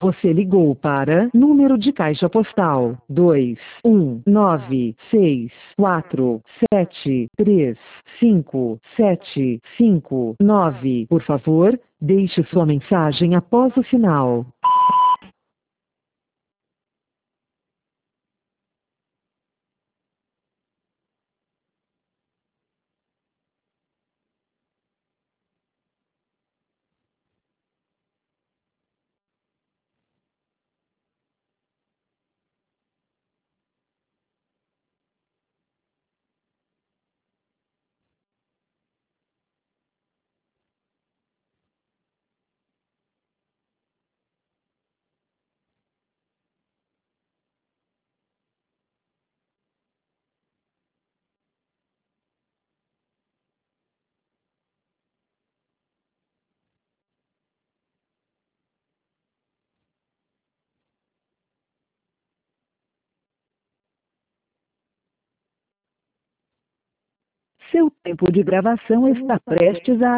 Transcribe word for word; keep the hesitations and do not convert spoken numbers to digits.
Você ligou para número de caixa postal dois um nove seis quatro sete três cinco sete cinco nove. Por favor, deixe sua mensagem após o sinal. Seu tempo de gravação está prestes a